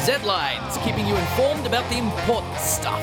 Z-Lines, keeping you informed about the important stuff.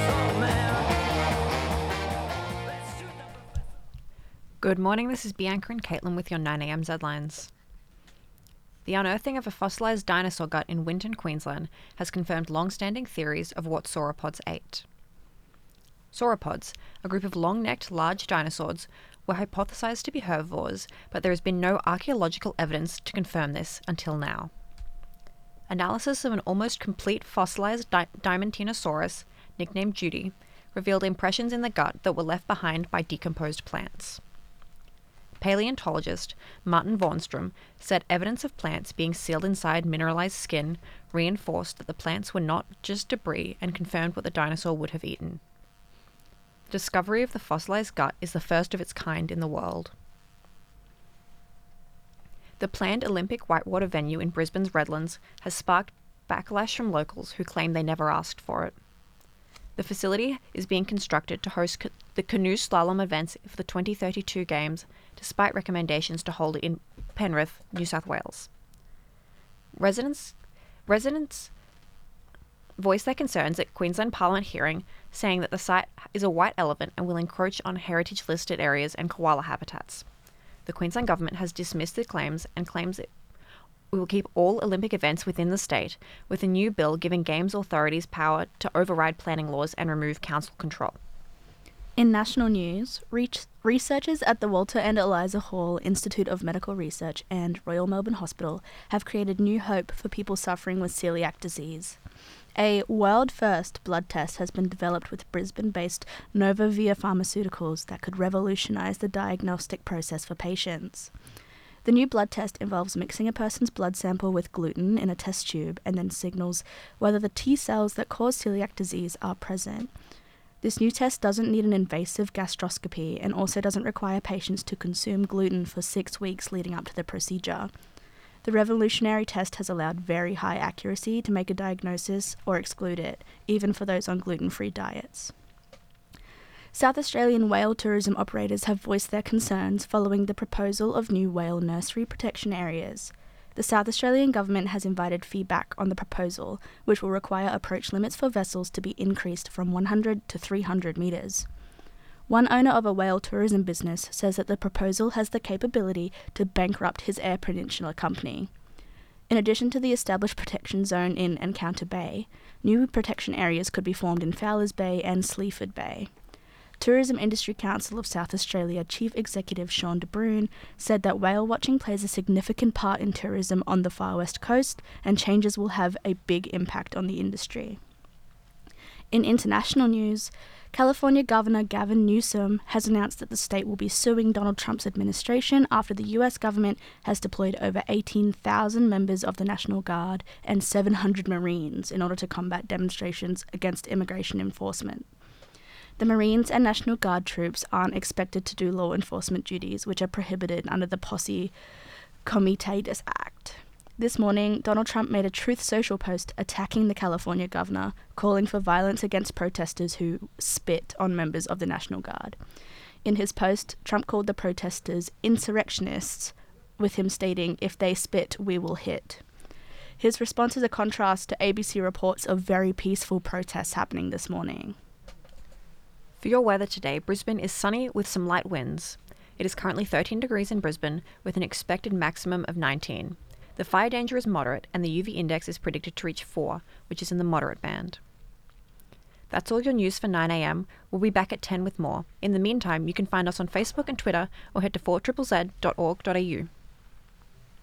Good morning, this is Bianca and Caitlin with your 9am Z-Lines. The unearthing of a fossilised dinosaur gut in Winton, Queensland has confirmed long-standing theories of what sauropods ate. Sauropods, a group of long-necked large dinosaurs, were hypothesised to be herbivores, but there has been no archaeological evidence to confirm this until now. Analysis of an almost complete fossilised Diamantinosaurus, nicknamed Judy, revealed impressions in the gut that were left behind by decomposed plants. Paleontologist Martin Vaughnstrom said evidence of plants being sealed inside mineralised skin reinforced that the plants were not just debris and confirmed what the dinosaur would have eaten. The discovery of the fossilised gut is the first of its kind in the world. The planned Olympic whitewater venue in Brisbane's Redlands has sparked backlash from locals who claim they never asked for it. The facility is being constructed to host the canoe slalom events for the 2032 Games, despite recommendations to hold it in Penrith, New South Wales. Residents voiced their concerns at Queensland Parliament hearing, saying that the site is a white elephant and will encroach on heritage-listed areas and koala habitats. The Queensland government has dismissed the claims and claims it will keep all Olympic events within the state, with a new bill giving Games authorities power to override planning laws and remove council control. In national news, researchers at the Walter and Eliza Hall Institute of Medical Research and Royal Melbourne Hospital have created new hope for people suffering with celiac disease. A world-first blood test has been developed with Brisbane-based Novavia Pharmaceuticals that could revolutionise the diagnostic process for patients. The new blood test involves mixing a person's blood sample with gluten in a test tube and then signals whether the T cells that cause celiac disease are present. This new test doesn't need an invasive gastroscopy and also doesn't require patients to consume gluten for 6 weeks leading up to the procedure. The revolutionary test has allowed very high accuracy to make a diagnosis or exclude it, even for those on gluten-free diets. South Australian whale tourism operators have voiced their concerns following the proposal of new whale nursery protection areas. The South Australian government has invited feedback on the proposal, which will require approach limits for vessels to be increased from 100 to 300 metres. One owner of a whale tourism business says that the proposal has the capability to bankrupt his Eyre Peninsula company. In addition to the established protection zone in Encounter Bay, new protection areas could be formed in Fowlers Bay and Sleaford Bay. Tourism Industry Council of South Australia Chief Executive Sean de Bruin said that whale watching plays a significant part in tourism on the Far West Coast and changes will have a big impact on the industry. In international news, California Governor Gavin Newsom has announced that the state will be suing Donald Trump's administration after the US government has deployed over 18,000 members of the National Guard and 700 Marines in order to combat demonstrations against immigration enforcement. The Marines and National Guard troops aren't expected to do law enforcement duties, which are prohibited under the Posse Comitatus Act. This morning, Donald Trump made a Truth Social post attacking the California governor, calling for violence against protesters who spit on members of the National Guard. In his post, Trump called the protesters insurrectionists, with him stating, "If they spit, we will hit." His response is a contrast to ABC reports of very peaceful protests happening this morning. For your weather today, Brisbane is sunny with some light winds. It is currently 13 degrees in Brisbane with an expected maximum of 19. The fire danger is moderate and the UV index is predicted to reach 4, which is in the moderate band. That's all your news for 9am. We'll be back at 10 with more. In the meantime, you can find us on Facebook and Twitter or head to 4ZZZ.org.au.